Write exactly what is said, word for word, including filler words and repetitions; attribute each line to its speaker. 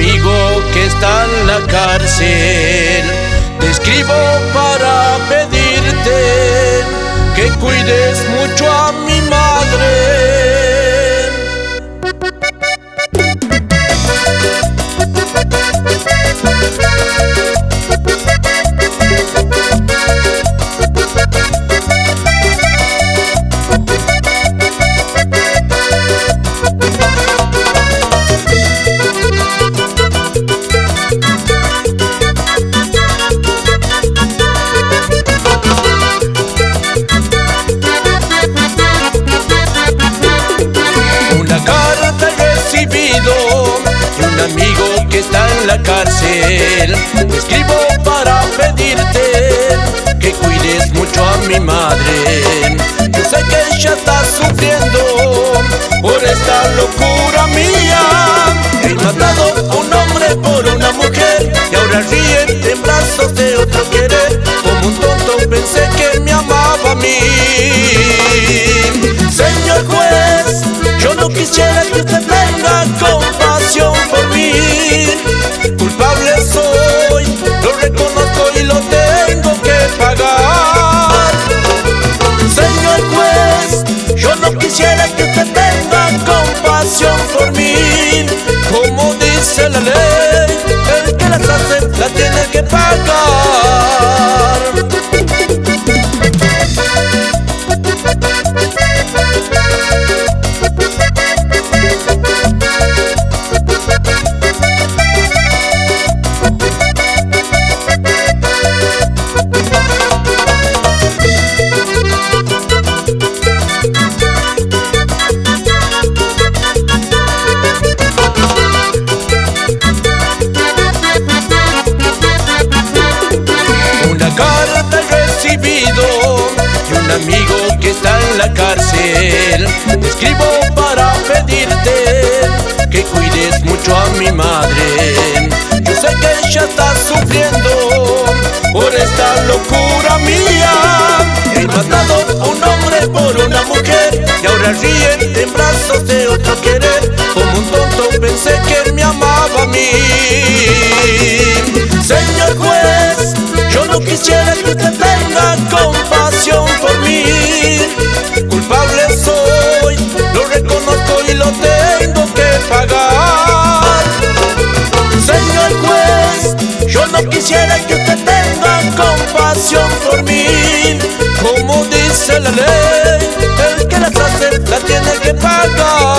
Speaker 1: amigo que está en la cárcel. Te escribo para pedirte que cuides mucho a mi madre. Y un amigo que está en la cárcel. Te escribo para pedirte que cuides mucho a mi madre. Yo sé que ella está sufriendo por esta locura mía. He matado a un hombre por una mujer y ahora ríe en brazos de otro querer. Como un tonto pensé que me amaba a mí. Señor juez, yo no quisiera que usted tenga compasión por mí. Culpable soy, lo reconozco y lo tengo que pagar. Señor juez, yo no quisiera que usted tenga compasión por mí. Como dice la ley, el que las hace la tiene que pagar. Y un amigo que está en la cárcel. Te escribo para pedirte que cuides mucho a mi madre. Yo sé que ella está sufriendo por esta locura mía. He matado a un hombre por una mujer y ahora ríe en brazos de otro querer. Como un tonto pensé que me amaba a mí. Señor juez, yo no quisiera que usted tenga compasión por mí. Culpable soy, lo reconozco y lo tengo que pagar. Señor juez, yo no quisiera que usted tenga compasión por mí. Como dice la ley, el que las hace la tiene que pagar.